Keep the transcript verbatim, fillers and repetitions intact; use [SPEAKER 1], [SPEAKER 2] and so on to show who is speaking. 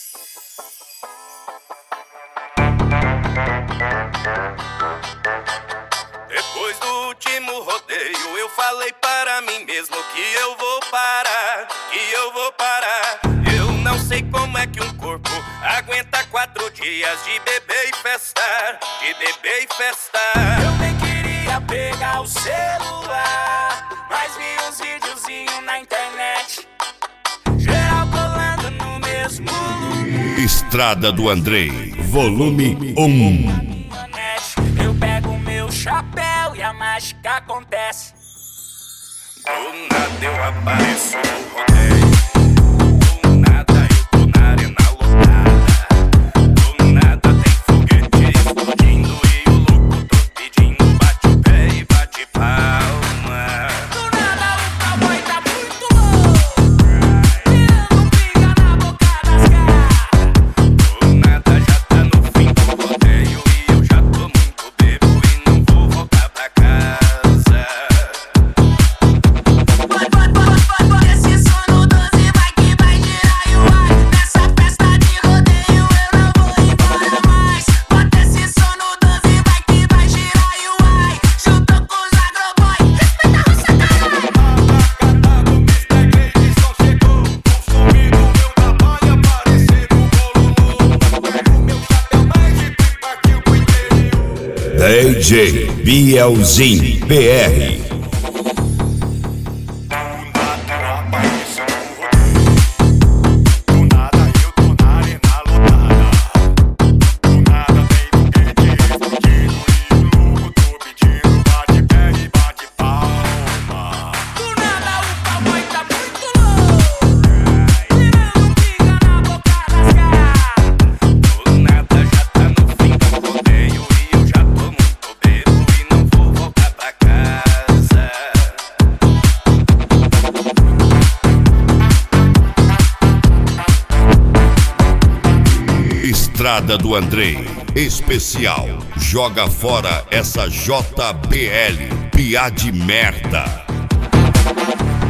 [SPEAKER 1] Depois do último rodeio, eu falei para mim mesmo que eu vou parar, que eu vou parar. Eu não sei como é que um corpo aguenta quatro dias de beber e festar, de beber e festar.
[SPEAKER 2] Eu nem queria pegar o celular, mas vi uns videozinhos na internet, geral colando no mesmo lugar.
[SPEAKER 3] Estrada do Andrei, volume um.
[SPEAKER 2] Eu pego meu chapéu e a mágica acontece.
[SPEAKER 1] Do nada eu apareço no rodeio, do nada eu tô na arena lotada, do nada tem foguete explodindo e o louco tô pedindo bate o pé e bate palma.
[SPEAKER 2] Do nada o cowboy tá muito louco, tirando briga na boca das gatas.
[SPEAKER 1] Do nada já tá no fim do rodeio e eu já tô muito bebo e não vou voltar pra casa.
[SPEAKER 2] Esse sono doze vai que vai girar e o ar. Nessa festa de rodeio eu não vou embora mais. Bota esse sono doze vai que vai girar e o ar. Juntou com os agroboy, respeita a roça, caralho.
[SPEAKER 1] Atacado, mister Gay, só chegou, consumindo meu trabalho, aparecendo um bolo louco. Pego meu chapéu mágico e partiu pro interior.
[SPEAKER 3] D J Bielzinho P R. Estrada do Andrei, especial, joga fora essa J B L, piá de merda.